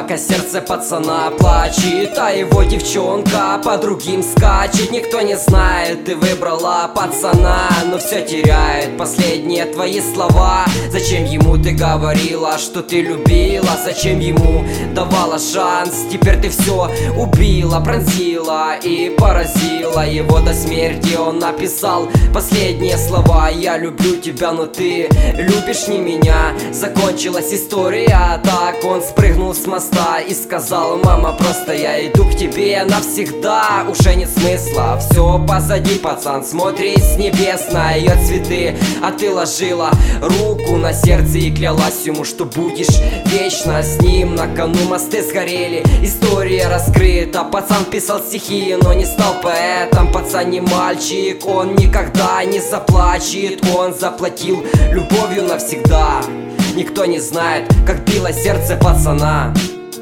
пока сердце пацана плачет, а его девчонка по другим скачет. Никто не знает, ты выбрала пацана, но все теряет последние твои слова. Зачем ему ты говорила, что ты любила? Зачем ему давала шанс? Теперь ты все убила, пронзила и поразила его до смерти. Он написал последние слова: я люблю тебя, но ты любишь не меня. Закончилась история так: он спрыгнул с моста и сказал: мама, просто я иду к тебе навсегда. Уже нет смысла, все позади, пацан смотрит с небес на ее цветы. А ты ложила руку на сердце и клялась ему, что будешь вечно с ним. На кону мосты сгорели, история раскрыта. Пацан писал стихи, но не стал поэтом. Пацан не мальчик, он никогда не заплачет. Он заплатил любовью навсегда. Никто не знает, как било сердце пацана.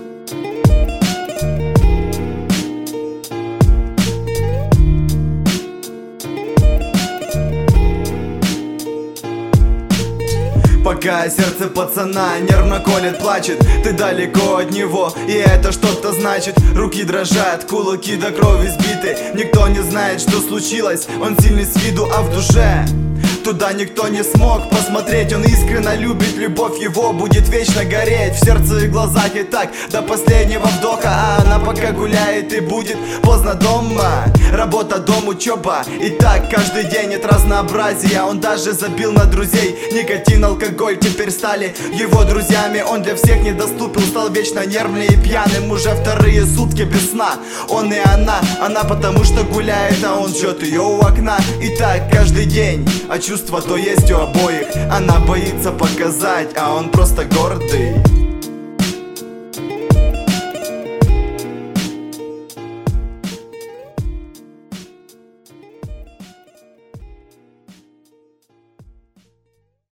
Пока сердце пацана нервно колет, плачет, ты далеко от него, и это что-то значит. Руки дрожат, кулаки до крови сбиты. Никто не знает, что случилось. Он сильный с виду, а в душе туда никто не смог посмотреть. Он искренне любит, любовь его будет вечно гореть в сердце и глазах, и так до последнего вдоха. А она пока гуляет и будет поздно дома. Работа, дом, учеба, и так каждый день нет разнообразия. Он даже забил на друзей. Никотин, алкоголь теперь стали его друзьями. Он для всех недоступен, стал вечно нервный и пьяным. Уже вторые сутки без сна. Он и она потому что гуляет, а он ждет ее у окна. И так каждый день, а чувства то есть у обоих. Она боится показать, а он просто гордый.